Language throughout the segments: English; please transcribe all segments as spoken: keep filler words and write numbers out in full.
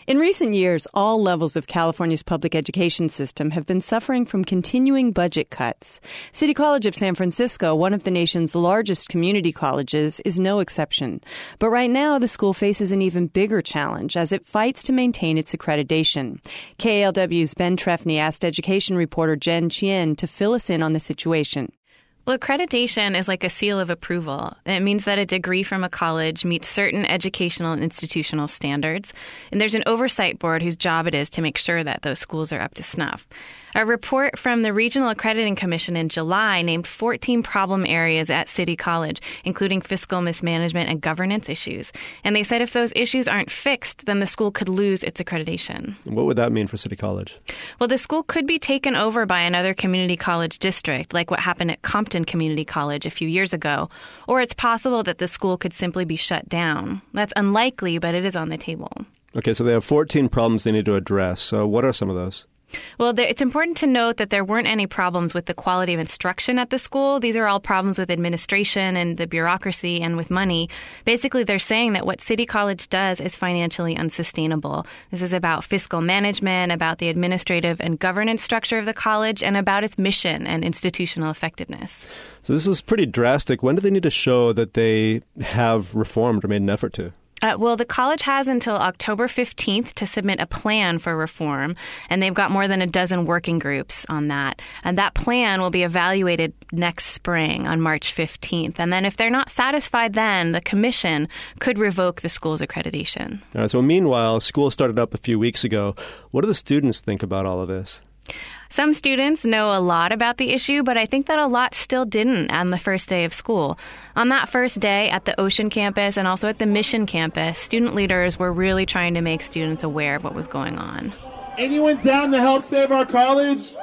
In recent years, all levels of California's public education system have been suffering from continuing budget cuts. City College of San Francisco, one of the nation's largest community colleges, is no exception. But right now, the school faces an even bigger challenge as it fights to maintain its accreditation. K A L W's Ben Trefny asked education reporter Jen Chien to fill us in on the situation. Well, accreditation is like a seal of approval. It means that a degree from a college meets certain educational and institutional standards, and there's an oversight board whose job it is to make sure that those schools are up to snuff. A report from the Regional Accrediting Commission in July named fourteen problem areas at City College, including fiscal mismanagement and governance issues. And they said if those issues aren't fixed, then the school could lose its accreditation. What would that mean for City College? Well, the school could be taken over by another community college district, like what happened at Compton Community College a few years ago. Or it's possible that the school could simply be shut down. That's unlikely, but it is on the table. Okay, so they have fourteen problems they need to address. So what are some of those? Well, there, it's important to note that there weren't any problems with the quality of instruction at the school. These are all problems with administration and the bureaucracy and with money. Basically, they're saying that what City College does is financially unsustainable. This is about fiscal management, about the administrative and governance structure of the college, and about its mission and institutional effectiveness. So this is pretty drastic. When do they need to show that they have reformed or made an effort to? Uh, well, the college has until October fifteenth to submit a plan for reform, and they've got more than a dozen working groups on that. And that plan will be evaluated next spring on March fifteenth. And then if they're not satisfied then, the commission could revoke the school's accreditation. All right, so meanwhile, school started up a few weeks ago. What do the students think about all of this? Some students know a lot about the issue, but I think that a lot still didn't on the first day of school. On that first day at the Ocean campus and also at the Mission campus, student leaders were really trying to make students aware of what was going on. Anyone down to help save our college?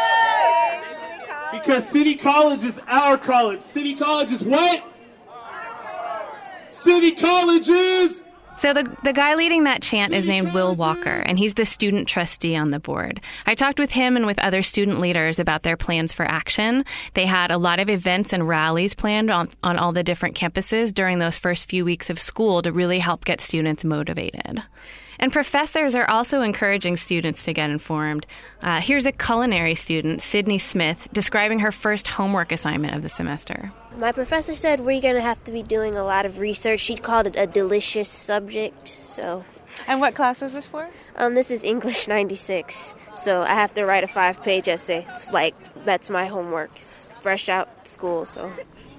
Because City College is our college. City College is what? City College is... So the the guy leading that chant is named Will Walker, and he's the student trustee on the board. I talked with him and with other student leaders about their plans for action. They had a lot of events and rallies planned on, on all the different campuses during those first few weeks of school to really help get students motivated. And professors are also encouraging students to get informed. Uh, here's a culinary student, Sydney Smith, describing her first homework assignment of the semester. My professor said we're going to have to be doing a lot of research. She called it a delicious subject, so... And what class is this for? Um, this is English ninety-six, so I have to write a five-page essay. It's like, that's my homework. It's fresh out school, so...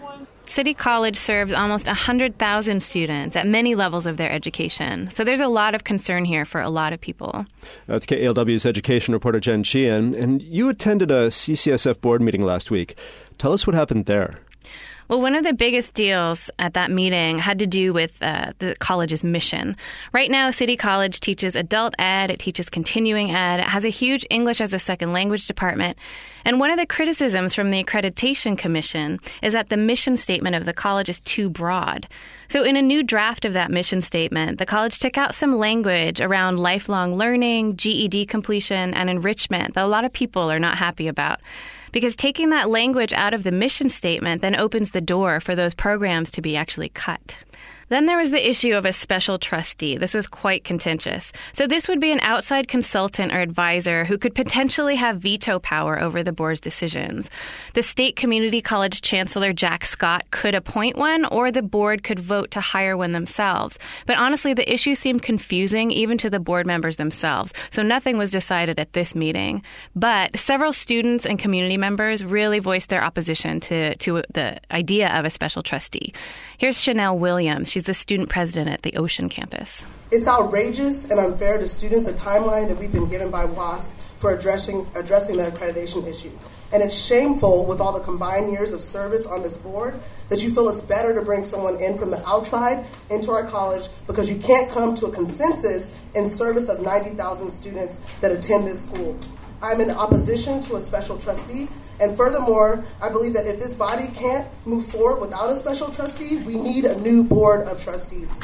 City College serves almost one hundred thousand students at many levels of their education. So there's a lot of concern here for a lot of people. That's K A L W's education reporter Jen Chien. And you attended a C C S F board meeting last week. Tell us what happened there. Well, one of the biggest deals at that meeting had to do with uh, the college's mission. Right now, City College teaches adult ed, it teaches continuing ed, it has a huge English as a second language department. And one of the criticisms from the Accreditation Commission is that the mission statement of the college is too broad. So in a new draft of that mission statement, the college took out some language around lifelong learning, G E D completion, and enrichment that a lot of people are not happy about. Because taking that language out of the mission statement then opens the door for those programs to be actually cut. Then there was the issue of a special trustee. This was quite contentious. So this would be an outside consultant or advisor who could potentially have veto power over the board's decisions. The State Community College Chancellor Jack Scott could appoint one, or the board could vote to hire one themselves. But honestly, the issue seemed confusing even to the board members themselves. So nothing was decided at this meeting. But several students and community members really voiced their opposition to, to the idea of a special trustee. Here's Chanel Williams. She's the student president at the Ocean campus. It's outrageous and unfair to students the timeline that we've been given by WASC for addressing addressing the accreditation issue. And it's shameful, with all the combined years of service on this board, that you feel it's better to bring someone in from the outside into our college because you can't come to a consensus in service of ninety thousand students that attend this school. I'm in opposition to a special trustee, and furthermore, I believe that if this body can't move forward without a special trustee, we need a new board of trustees.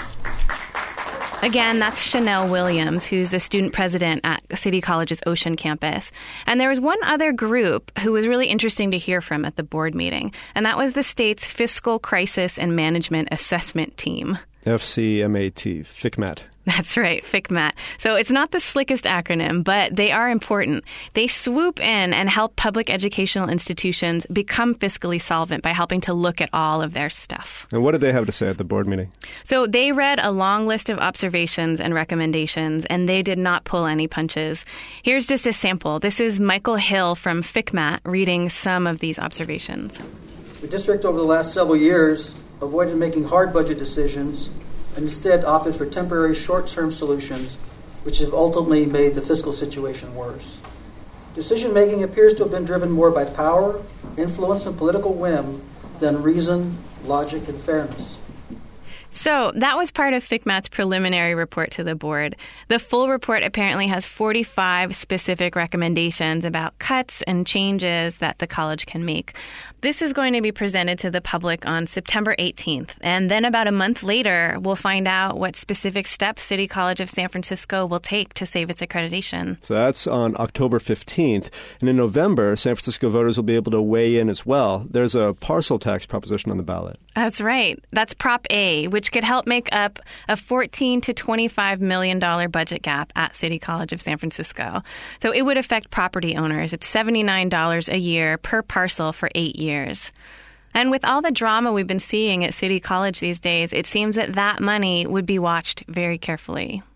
Again, that's Chanel Williams, who's the student president at City College's Ocean campus. And there was one other group who was really interesting to hear from at the board meeting, and that was the state's Fiscal Crisis and Management Assessment Team. F C M A T, FCMAT. That's right, FCMAT. So it's not the slickest acronym, but they are important. They swoop in and help public educational institutions become fiscally solvent by helping to look at all of their stuff. And what did they have to say at the board meeting? So they read a long list of observations and recommendations, and they did not pull any punches. Here's just a sample. This is Michael Hill from FCMAT reading some of these observations. The district over the last several years avoided making hard budget decisions and instead opted for temporary short-term solutions, which have ultimately made the fiscal situation worse. Decision-making appears to have been driven more by power, influence, and political whim than reason, logic, and fairness. So that was part of FCMAT's preliminary report to the board. The full report apparently has forty-five specific recommendations about cuts and changes that the college can make. This is going to be presented to the public on September eighteenth. And then about a month later, we'll find out what specific steps City College of San Francisco will take to save its accreditation. So that's on October fifteenth. And in November, San Francisco voters will be able to weigh in as well. There's a parcel tax proposition on the ballot. That's right. That's Prop A, which could help make up a fourteen to twenty-five million dollars budget gap at City College of San Francisco. So it would affect property owners. It's seventy-nine dollars a year per parcel for eight years. And with all the drama we've been seeing at City College these days, it seems that that money would be watched very carefully.